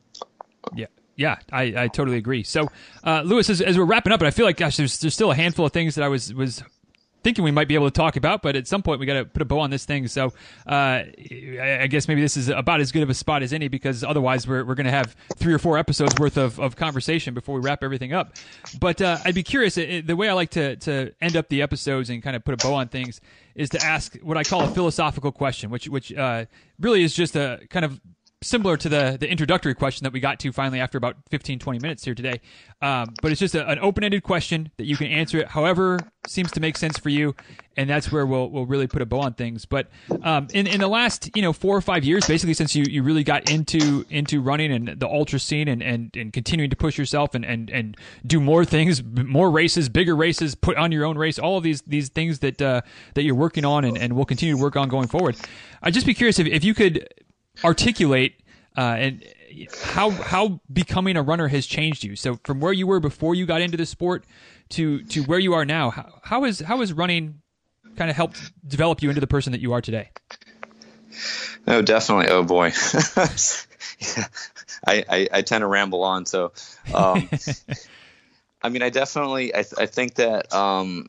Yeah, I totally agree. So, Lewis, as we're wrapping up, and I feel like, gosh, there's still a handful of things that I was thinking we might be able to talk about, but at some point we got to put a bow on this thing. So, I guess maybe this is about as good of a spot as any, because otherwise we're going to have 3 or 4 episodes worth of conversation before we wrap everything up. But I'd be curious. The way I like to end up the episodes and kind of put a bow on things is to ask what I call a philosophical question, which really is just a kind of similar to the introductory question that we got to finally after about 15, 20 minutes here today. But it's just an open-ended question that you can answer it however seems to make sense for you, and that's where we'll really put a bow on things. But in the last 4 or 5 years, basically since you really got into running and the ultra scene and continuing to push yourself and do more things, more races, bigger races, put on your own race, all of these things that you're working on and will continue to work on going forward. I'd just be curious if you could articulate and how becoming a runner has changed you. So from where you were before you got into the sport to where you are now, how has running kind of helped develop you into the person that you are today?
Oh, definitely. Oh boy. Yeah. I tend to ramble on. So, I mean, I think that,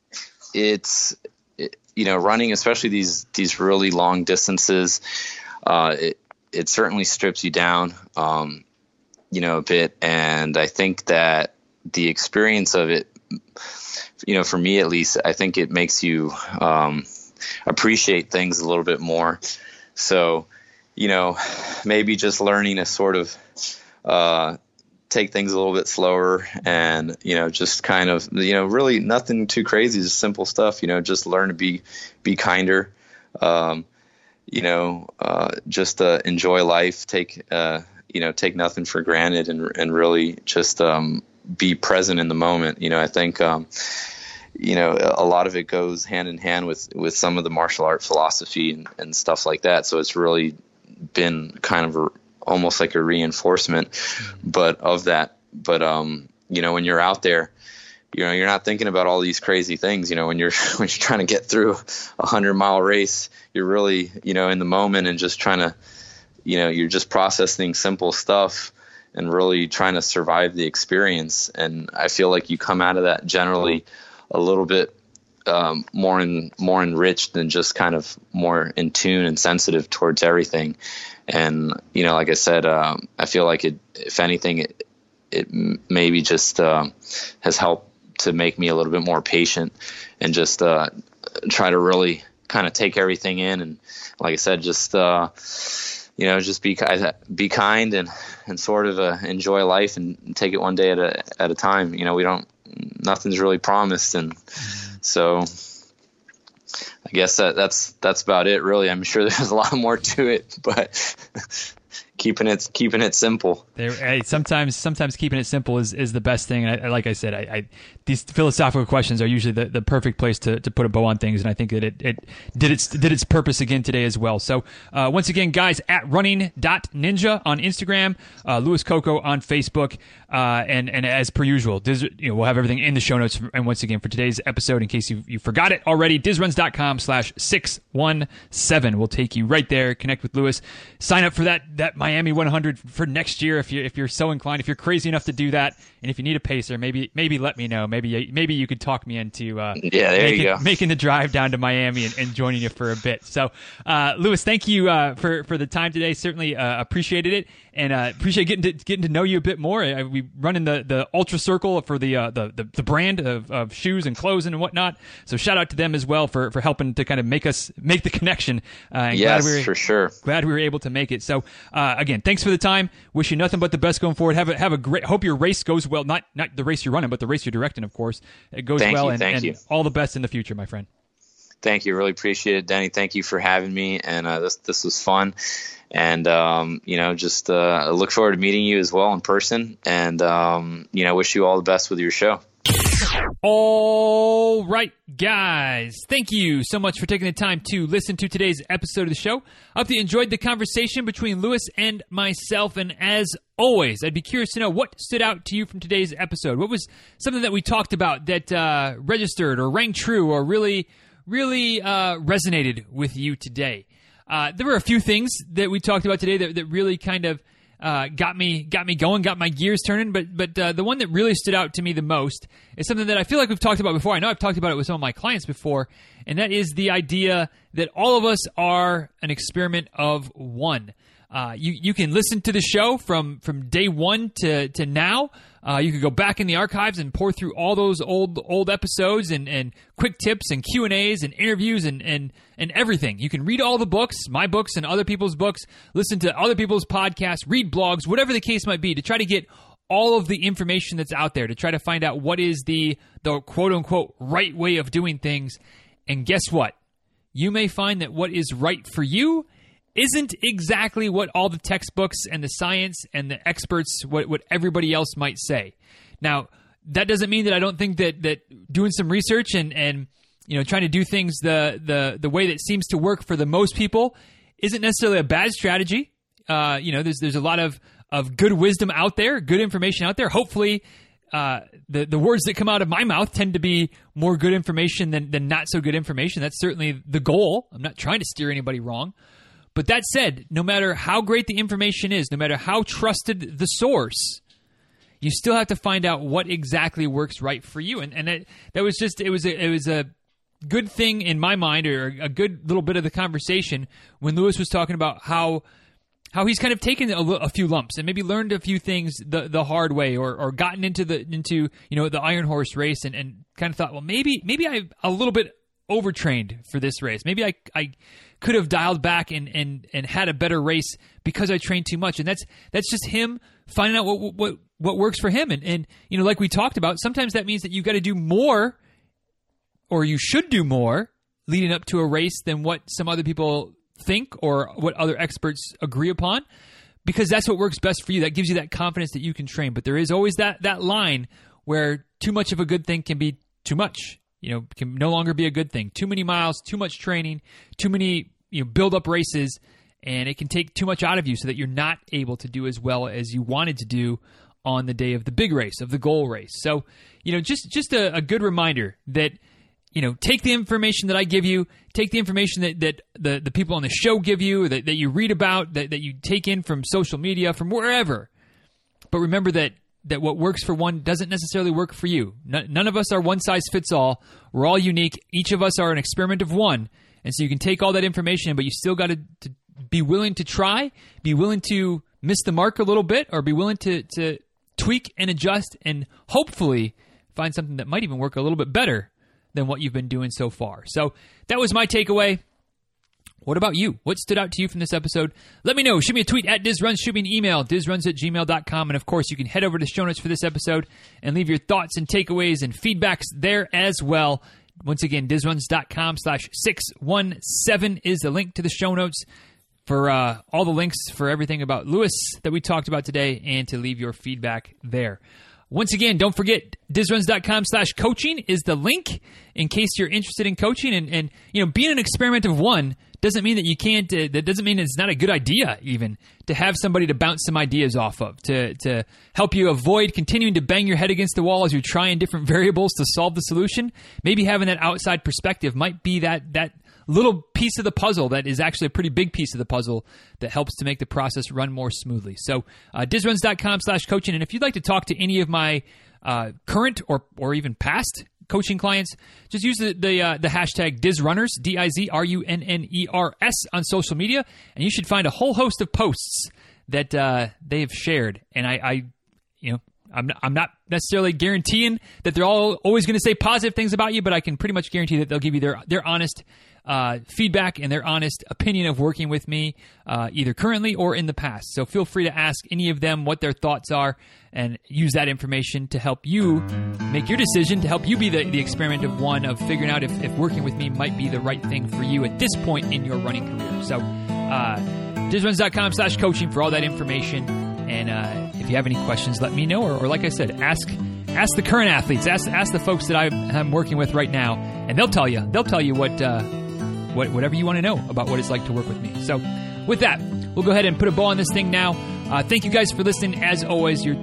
running, especially these really long distances, it certainly strips you down, a bit. And I think that the experience of it, for me at least, I think it makes you appreciate things a little bit more. So, maybe just learning to sort of take things a little bit slower and, just kind of, really nothing too crazy, just simple stuff, just learn to be kinder. Just enjoy life, take nothing for granted and really just be present in the moment. I think, a lot of it goes hand in hand with some of the martial art philosophy and stuff like that. So it's really been kind of almost like a reinforcement, but of that. But, when you're out there, you're not thinking about all these crazy things. When you're trying to get through 100-mile race, you're really, in the moment and just trying to, you're just processing simple stuff really trying to survive the experience. And I feel like you come out of that generally a little bit more enriched and just kind of more in tune and sensitive towards everything. And, like I said, I feel like if anything, it maybe just has helped to make me a little bit more patient and just try to really kind of take everything in. And like I said, just just be kind and sort of enjoy life and take it one day at a time. Nothing's really promised, and so I guess that's about it, really. I'm sure there's a lot more to it, but keeping it simple.
Sometimes keeping it simple is the best thing. And like I said, these philosophical questions are usually the perfect place to put a bow on things, and I think that it did its purpose again today as well. So once again, guys, at running.ninja on Instagram, Louis Coco on Facebook, and as per usual, we'll have everything in the show notes. And once again, for today's episode, in case you forgot it already, DizRuns.com/617 will take you right there. Connect with Louis. Sign up for that Miami 100 for next year if you're so inclined. If you're crazy enough to do that, and if you need a pacer, maybe let me know. Maybe you could talk me into making the drive down to Miami and joining you for a bit. So, Louis, thank you for the time today. Certainly appreciated it, and appreciate getting to know you a bit more. We run in the Ultra Circle for the brand of shoes and clothes and whatnot. So shout out to them as well for helping to kind of make the connection.
Yes, for sure.
Glad we were able to make it. So again, thanks for the time. Wish you nothing but the best going forward. Have a great. Hope your race goes well. Not the race you're running, but the race you're directing, of course. It goes well, and all the best in the future, my friend.
Thank you. Really appreciate it, Denny. Thank you for having me, and this was fun. And just look forward to meeting you as well in person. And wish you all the best with your show.
All right, guys. Thank you so much for taking the time to listen to today's episode of the show. I hope you enjoyed the conversation between Louis and myself. And as always, I'd be curious to know what stood out to you from today's episode. What was something that we talked about that registered or rang true or really resonated with you today? There were a few things that we talked about today that really kind of got me going, got my gears turning. But the one that really stood out to me the most is something that I feel like we've talked about before. I know I've talked about it with some of my clients before, and that is the idea that all of us are an experiment of one. You can listen to the show from day one to now. You could go back in the archives and pour through all those old episodes and quick tips and Q&As and interviews and everything. You can read all the books, my books and other people's books, listen to other people's podcasts, read blogs, whatever the case might be, to try to get all of the information that's out there, to try to find out what is the quote-unquote right way of doing things. And guess what? You may find that what is right for you isn't exactly what all the textbooks and the science and the experts, what everybody else might say. Now, that doesn't mean that I don't think that doing some research and trying to do things the way that seems to work for the most people isn't necessarily a bad strategy. There's a lot of good wisdom out there, good information out there. Hopefully, the words that come out of my mouth tend to be more good information than not so good information. That's certainly the goal. I'm not trying to steer anybody wrong. But that said, no matter how great the information is, no matter how trusted the source, you still have to find out what exactly works right for you. And that was just, it was a good thing in my mind, or a good little bit of the conversation when Louis was talking about how he's kind of taken a few lumps and maybe learned a few things the hard way, or gotten into the Iron Horse race and kind of thought, well, maybe I'm a little bit overtrained for this race. Maybe I could have dialed back and had a better race because I trained too much. And that's just him finding out what works for him. And like we talked about, sometimes that means that you've got to do more, or you should do more leading up to a race than what some other people think or what other experts agree upon, because that's what works best for you. That gives you that confidence that you can train. But there is always that line where too much of a good thing can be too much. Can no longer be a good thing. Too many miles, too much training, too many build-up races, and it can take too much out of you so that you're not able to do as well as you wanted to do on the day of the big race, of the goal race. So, just a good reminder that, take the information that I give you, take the information that the people on the show give you, that you read about, that you take in from social media, from wherever, But remember that what works for one doesn't necessarily work for you. None of us are one size fits all. We're all unique. Each of us are an experiment of one. And so you can take all that information, but you still got to be willing to try, be willing to miss the mark a little bit, or be willing to tweak and adjust and hopefully find something that might even work a little bit better than what you've been doing so far. So that was my takeaway. What about you? What stood out to you from this episode? Let me know. Shoot me a tweet at DizRuns. Shoot me an email, dizruns@gmail.com. And, of course, you can head over to the show notes for this episode and leave your thoughts and takeaways and feedbacks there as well. Once again, dizruns.com/617 is the link to the show notes for all the links for everything about Lewis that we talked about today and to leave your feedback there. Once again, don't forget, dizruns.com/coaching is the link in case you're interested in coaching. And being an experiment of one doesn't mean that you can't, that doesn't mean it's not a good idea even to have somebody to bounce some ideas off of, to help you avoid continuing to bang your head against the wall as you're trying different variables to solve the solution. Maybe having that outside perspective might be that little piece of the puzzle that is actually a pretty big piece of the puzzle that helps to make the process run more smoothly. So dizruns.com/coaching. And if you'd like to talk to any of my current or even past coaching clients, just use the hashtag DizRunners, DizRunners on social media, and you should find a whole host of posts that they have shared. And I'm not necessarily guaranteeing that they're all always going to say positive things about you, but I can pretty much guarantee that they'll give you their honest feedback and their honest opinion of working with me, either currently or in the past. So feel free to ask any of them what their thoughts are and use that information to help you make your decision, to help you be the experiment of one of figuring out if working with me might be the right thing for you at this point in your running career. So dizruns.com/coaching for all that information. And if you have any questions, let me know. Or like I said, ask the current athletes, ask the folks that I'm working with right now, and they'll tell you whatever you want to know about what it's like to work with me. So with that, we'll go ahead and put a bow on this thing now. Thank you guys for listening. As always, your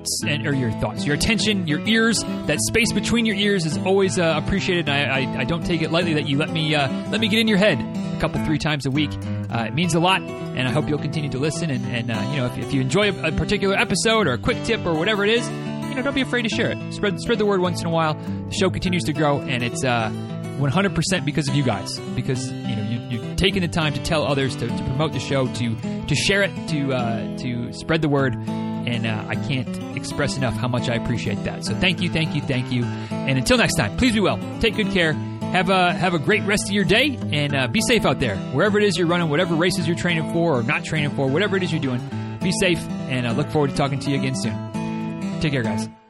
attention, your ears, that space between your ears is always appreciated. I don't take it lightly that you let me get in your head a couple, 3 times a week. It means a lot, and I hope you'll continue to listen. And if you enjoy a particular episode or a quick tip or whatever it is, don't be afraid to share it. Spread the word once in a while. The show continues to grow, and it's 100% because of you guys. Because you're taking the time to tell others, to promote the show, to share it, to spread the word, and I can't express enough how much I appreciate that. So thank you. And until next time, please be well. Take good care. Have a great rest of your day, and be safe out there. Wherever it is you're running, whatever races you're training for or not training for, whatever it is you're doing, be safe, and I look forward to talking to you again soon. Take care, guys.